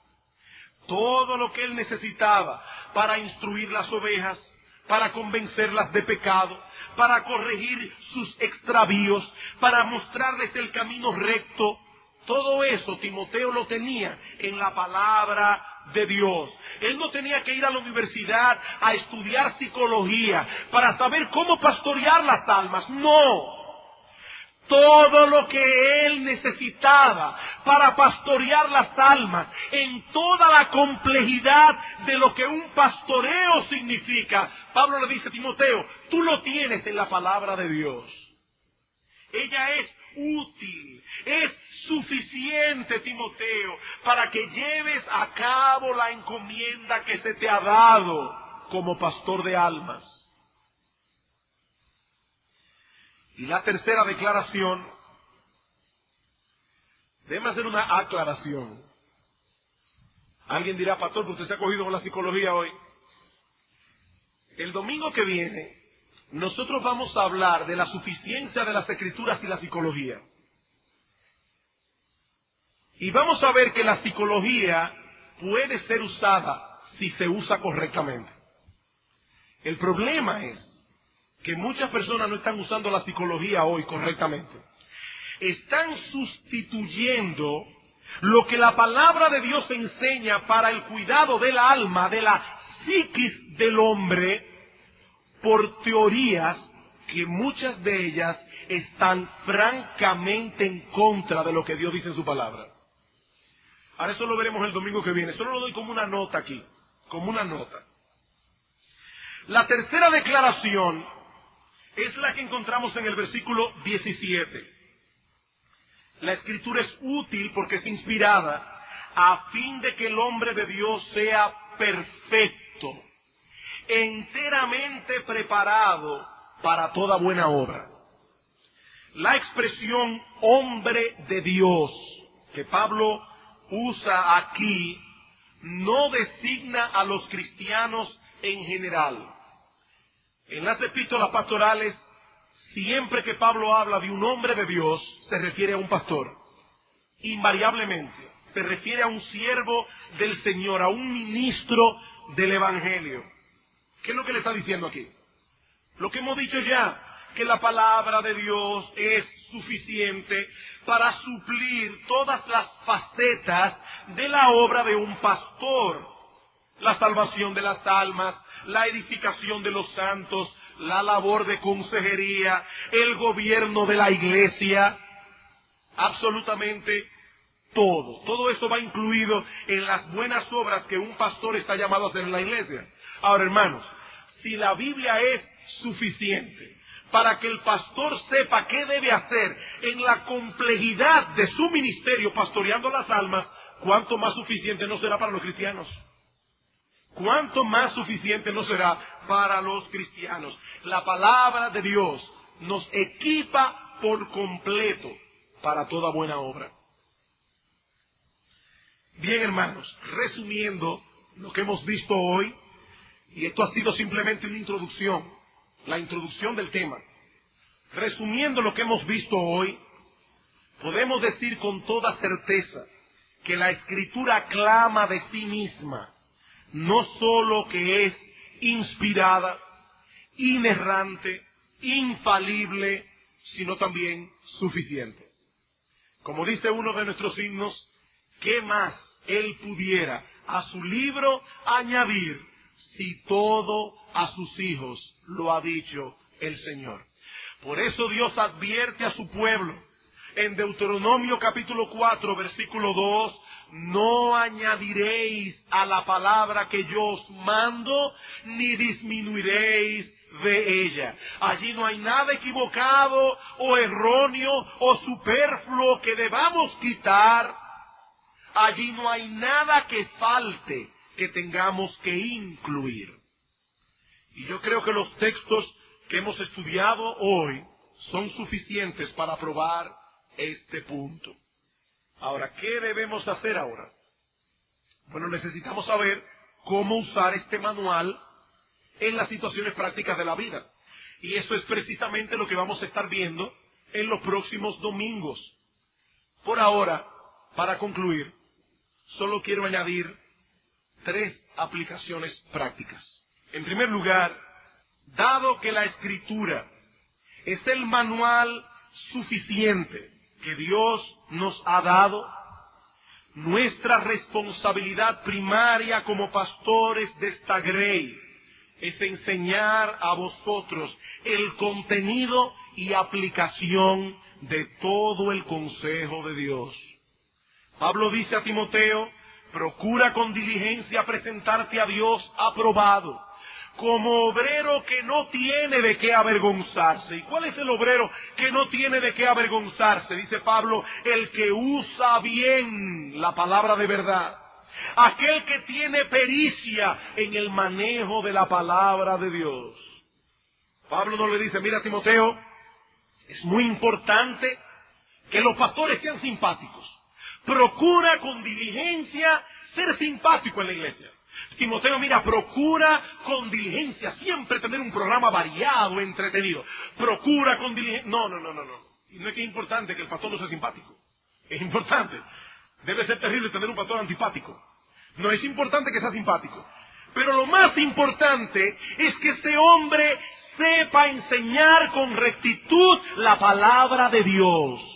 Todo lo que él necesitaba para instruir las ovejas, para convencerlas de pecado, para corregir sus extravíos, para mostrarles el camino recto. Todo eso Timoteo lo tenía en la palabra de Dios. Él no tenía que ir a la universidad a estudiar psicología para saber cómo pastorear las almas. No. Todo lo que él necesitaba para pastorear las almas, en toda la complejidad de lo que un pastoreo significa, Pablo le dice a Timoteo, tú lo tienes en la palabra de Dios. Ella es útil, es suficiente, Timoteo, para que lleves a cabo la encomienda que se te ha dado como pastor de almas. Y la tercera declaración, déjame hacer una aclaración. Alguien dirá, pastor, que usted se ha cogido con la psicología hoy. El domingo que viene, nosotros vamos a hablar de la suficiencia de las Escrituras y la psicología. Y vamos a ver que la psicología puede ser usada si se usa correctamente. El problema es que muchas personas no están usando la psicología hoy correctamente. Están sustituyendo lo que la palabra de Dios enseña para el cuidado del alma, de la psiquis del hombre, por teorías que muchas de ellas están francamente en contra de lo que Dios dice en su palabra. Ahora eso lo veremos el domingo que viene. Solo lo doy como una nota aquí, como una nota. La tercera declaración es la que encontramos en el versículo 17. La Escritura es útil porque es inspirada a fin de que el hombre de Dios sea perfecto, enteramente preparado para toda buena obra. La expresión hombre de Dios que Pablo usa aquí no designa a los cristianos en general. En las epístolas pastorales, siempre que Pablo habla de un hombre de Dios, se refiere a un pastor. Invariablemente, se refiere a un siervo del Señor, a un ministro del Evangelio. ¿Qué es lo que le está diciendo aquí? Lo que hemos dicho ya, que la palabra de Dios es suficiente para suplir todas las facetas de la obra de un pastor. la salvación de las almas, la edificación de los santos, la labor de consejería, el gobierno de la iglesia, absolutamente todo. Todo eso va incluido en las buenas obras que un pastor está llamado a hacer en la iglesia. Ahora, hermanos, si la Biblia es suficiente para que el pastor sepa qué debe hacer en la complejidad de su ministerio pastoreando las almas, ¿cuánto más suficiente no será para los cristianos? ¿Cuánto más suficiente no será para los cristianos? La palabra de Dios nos equipa por completo para toda buena obra. Bien, hermanos, resumiendo lo que hemos visto hoy, y esto ha sido simplemente una introducción, la introducción del tema. Resumiendo lo que hemos visto hoy, podemos decir con toda certeza que la Escritura clama de sí misma, no sólo que es inspirada, inerrante, infalible, sino también suficiente. Como dice uno de nuestros himnos, ¿qué más él pudiera a su libro añadir si todo a sus hijos lo ha dicho el Señor? Por eso Dios advierte a su pueblo en Deuteronomio capítulo 4, versículo 2, no añadiréis a la palabra que yo os mando, ni disminuiréis de ella. Allí no hay nada equivocado o erróneo o superfluo que debamos quitar. Allí no hay nada que falte que tengamos que incluir. Y yo creo que los textos que hemos estudiado hoy son suficientes para probar este punto. Ahora, ¿qué debemos hacer ahora? Bueno, necesitamos saber cómo usar este manual en las situaciones prácticas de la vida. Y eso es precisamente lo que vamos a estar viendo en los próximos domingos. Por ahora, para concluir, solo quiero añadir 3 aplicaciones prácticas. En primer lugar, dado que la Escritura es el manual suficiente que Dios nos ha dado, nuestra responsabilidad primaria como pastores de esta grey es enseñar a vosotros el contenido y aplicación de todo el consejo de Dios. Pablo dice a Timoteo, procura con diligencia presentarte a Dios aprobado, como obrero que no tiene de qué avergonzarse. ¿Y cuál es el obrero que no tiene de qué avergonzarse? Dice Pablo, el que usa bien la palabra de verdad. Aquel que tiene pericia en el manejo de la palabra de Dios. Pablo no le dice, mira Timoteo, es muy importante que los pastores sean simpáticos. Procura con diligencia ser simpático en la iglesia. Timoteo, mira, procura con diligencia siempre tener un programa variado, entretenido. Procura con diligencia. No. Y no es que es importante que el pastor no sea simpático. Es importante. Debe ser terrible tener un pastor antipático. No es importante que sea simpático. Pero lo más importante es que ese hombre sepa enseñar con rectitud la palabra de Dios.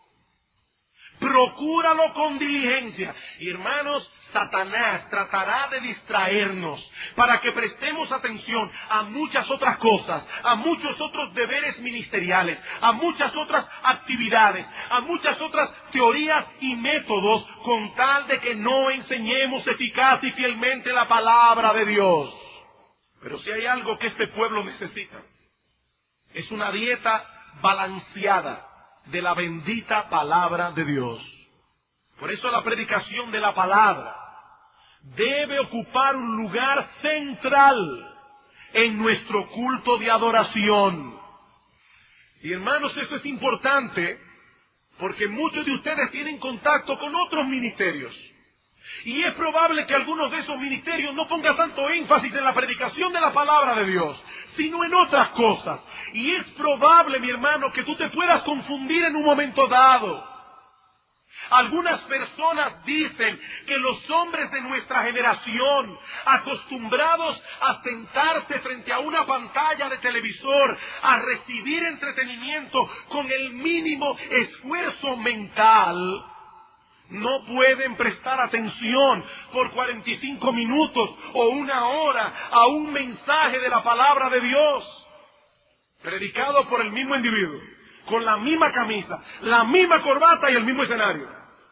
Procúralo con diligencia. Y hermanos, Satanás tratará de distraernos para que prestemos atención a muchas otras cosas, a muchos otros deberes ministeriales, a muchas otras actividades, a muchas otras teorías y métodos, con tal de que no enseñemos eficaz y fielmente la palabra de Dios. Pero si hay algo que este pueblo necesita, es una dieta balanceada de la bendita palabra de Dios. Por eso la predicación de la palabra debe ocupar un lugar central en nuestro culto de adoración. Y hermanos, esto es importante porque muchos de ustedes tienen contacto con otros ministerios. Y es probable que algunos de esos ministerios no pongan tanto énfasis en la predicación de la palabra de Dios, sino en otras cosas. Y es probable, mi hermano, que tú te puedas confundir en un momento dado. Algunas personas dicen que los hombres de nuestra generación, acostumbrados a sentarse frente a una pantalla de televisor, a recibir entretenimiento con el mínimo esfuerzo mental, No pueden prestar atención por 45 minutos o una hora a un mensaje de la palabra de Dios, predicado por el mismo individuo, con la misma camisa, la misma corbata y el mismo escenario.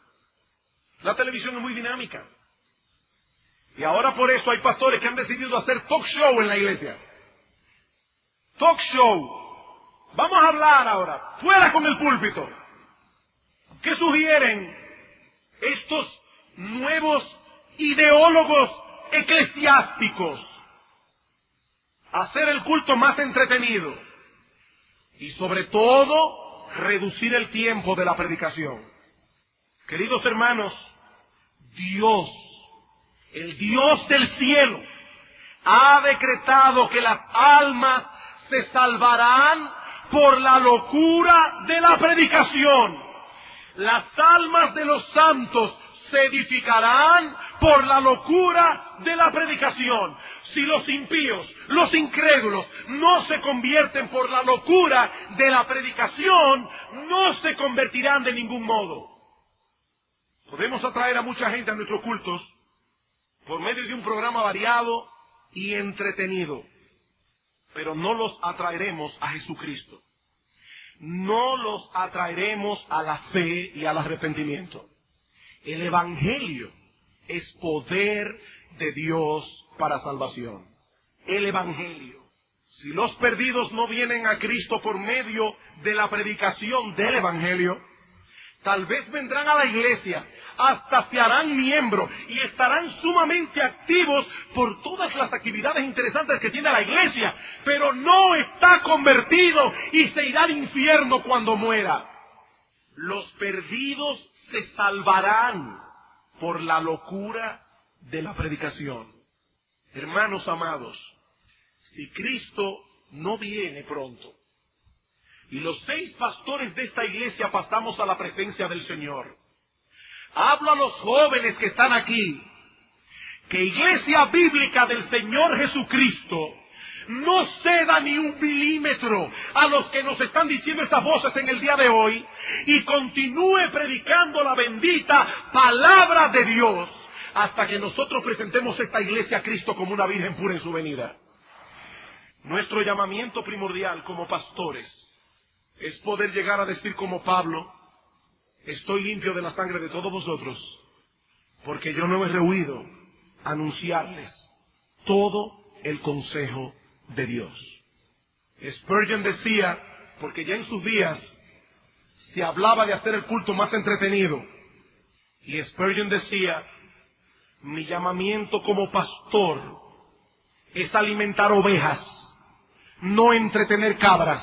La televisión es muy dinámica. Y ahora por eso hay pastores que han decidido hacer talk show en la iglesia. Talk show. Vamos a hablar ahora, fuera con el púlpito. ¿Qué sugieren estos nuevos ideólogos eclesiásticos? Hacer el culto más entretenido y sobre todo reducir el tiempo de la predicación. Queridos hermanos, Dios, el Dios del cielo, ha decretado que las almas se salvarán por la locura de la predicación. Las almas de los santos se edificarán por la locura de la predicación. Si los impíos, los incrédulos, no se convierten por la locura de la predicación, no se convertirán de ningún modo. Podemos atraer a mucha gente a nuestros cultos por medio de un programa variado y entretenido, pero no los atraeremos a Jesucristo. No los atraeremos a la fe y al arrepentimiento. El Evangelio es poder de Dios para salvación. El Evangelio. Si los perdidos no vienen a Cristo por medio de la predicación del Evangelio, tal vez vendrán a la iglesia, hasta se harán miembros y estarán sumamente activos por todas las actividades interesantes que tiene la iglesia, pero no está convertido y se irá al infierno cuando muera. Los perdidos se salvarán por la locura de la predicación. Hermanos amados, si Cristo no viene pronto, y los 6 pastores de esta iglesia pasamos a la presencia del Señor, hablo a los jóvenes que están aquí, que Iglesia Bíblica del Señor Jesucristo no ceda ni un milímetro a los que nos están diciendo esas voces en el día de hoy y continúe predicando la bendita palabra de Dios hasta que nosotros presentemos esta iglesia a Cristo como una virgen pura en su venida. Nuestro llamamiento primordial como pastores es poder llegar a decir como Pablo: estoy limpio de la sangre de todos vosotros, porque yo no he rehuido anunciarles todo el consejo de Dios. Spurgeon decía, porque ya en sus días se hablaba de hacer el culto más entretenido, y Spurgeon decía: mi llamamiento como pastor es alimentar ovejas, no entretener cabras,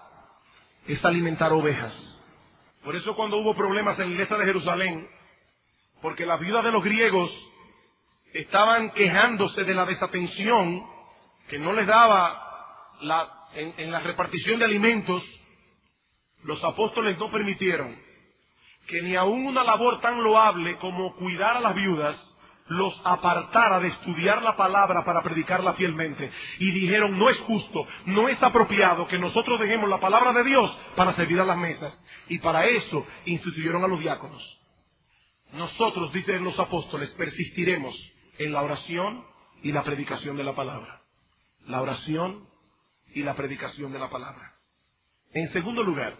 es alimentar ovejas. Por eso cuando hubo problemas en la iglesia de Jerusalén, porque las viudas de los griegos estaban quejándose de la desatención que no les daba en la repartición de alimentos, los apóstoles no permitieron que ni aun una labor tan loable como cuidar a las viudas los apartara de estudiar la palabra para predicarla fielmente. Y dijeron: no es justo, no es apropiado que nosotros dejemos la palabra de Dios para servir a las mesas. Y para eso instituyeron a los diáconos. Nosotros, dicen los apóstoles, persistiremos en la oración y la predicación de la palabra. La oración y la predicación de la palabra. En segundo lugar,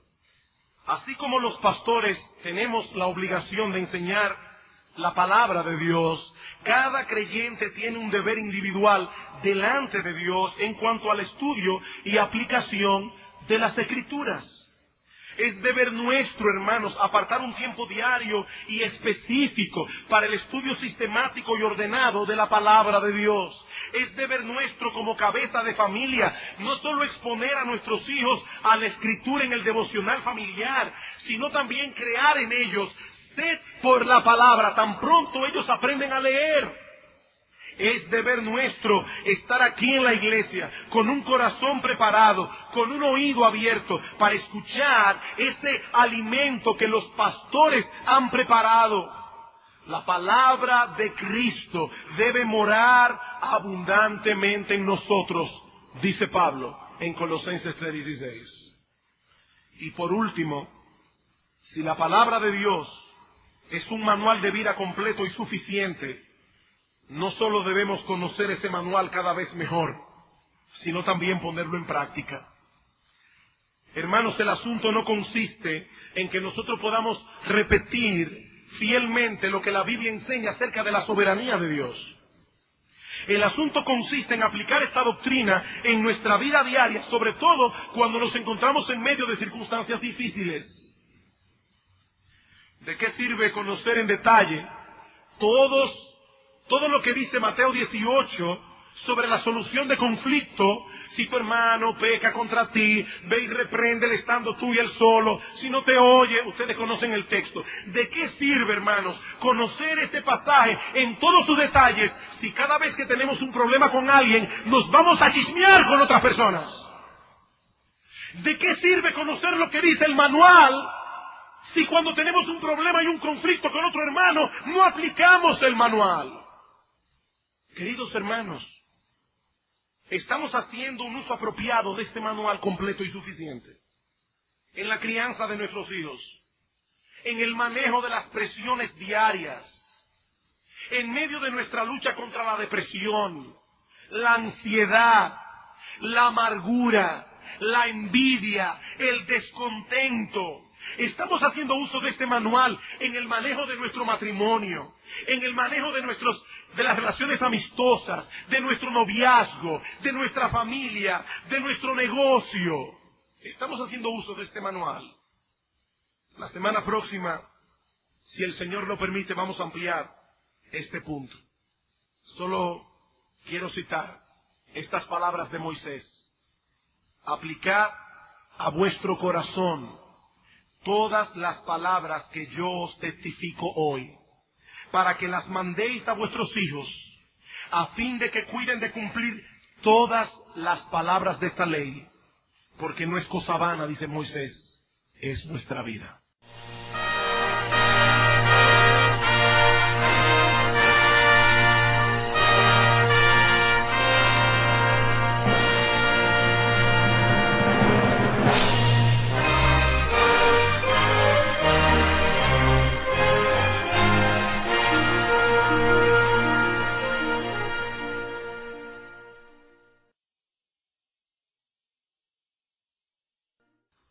así como los pastores tenemos la obligación de enseñar la palabra de Dios, cada creyente tiene un deber individual delante de Dios en cuanto al estudio y aplicación de las Escrituras. Es deber nuestro, hermanos, apartar un tiempo diario y específico para el estudio sistemático y ordenado de la palabra de Dios. Es deber nuestro como cabeza de familia no solo exponer a nuestros hijos a la Escritura en el devocional familiar, sino también crear en ellos sed por la palabra tan pronto ellos aprenden a leer. Es deber nuestro estar aquí en la iglesia con un corazón preparado, con un oído abierto para escuchar ese alimento que los pastores han preparado. La palabra de Cristo debe morar abundantemente en nosotros, dice Pablo en Colosenses 3:16. Y por último, si la palabra de Dios es un manual de vida completo y suficiente, no solo debemos conocer ese manual cada vez mejor, sino también ponerlo en práctica. Hermanos, el asunto no consiste en que nosotros podamos repetir fielmente lo que la Biblia enseña acerca de la soberanía de Dios. El asunto consiste en aplicar esta doctrina en nuestra vida diaria, sobre todo cuando nos encontramos en medio de circunstancias difíciles. ¿De qué sirve conocer en detalle todo lo que dice Mateo 18 sobre la solución de conflicto? Si tu hermano peca contra ti, ve y repréndele estando tú y él solo. Si no te oye, ustedes conocen el texto. ¿De qué sirve, hermanos, conocer este pasaje en todos sus detalles si cada vez que tenemos un problema con alguien nos vamos a chismear con otras personas? ¿De qué sirve conocer lo que dice el manual si cuando tenemos un problema y un conflicto con otro hermano no aplicamos el manual? Queridos hermanos, estamos haciendo un uso apropiado de este manual completo y suficiente en la crianza de nuestros hijos, en el manejo de las presiones diarias, en medio de nuestra lucha contra la depresión, la ansiedad, la amargura, la envidia, el descontento. Estamos haciendo uso de este manual en el manejo de nuestro matrimonio, en el manejo de las relaciones amistosas, de nuestro noviazgo, de nuestra familia, de nuestro negocio. Estamos haciendo uso de este manual. La semana próxima, si el Señor lo permite, vamos a ampliar este punto. Solo quiero citar estas palabras de Moisés. Aplicad a vuestro corazón todas las palabras que yo os testifico hoy, para que las mandéis a vuestros hijos, a fin de que cuiden de cumplir todas las palabras de esta ley, porque no es cosa vana, dice Moisés, es vuestra vida.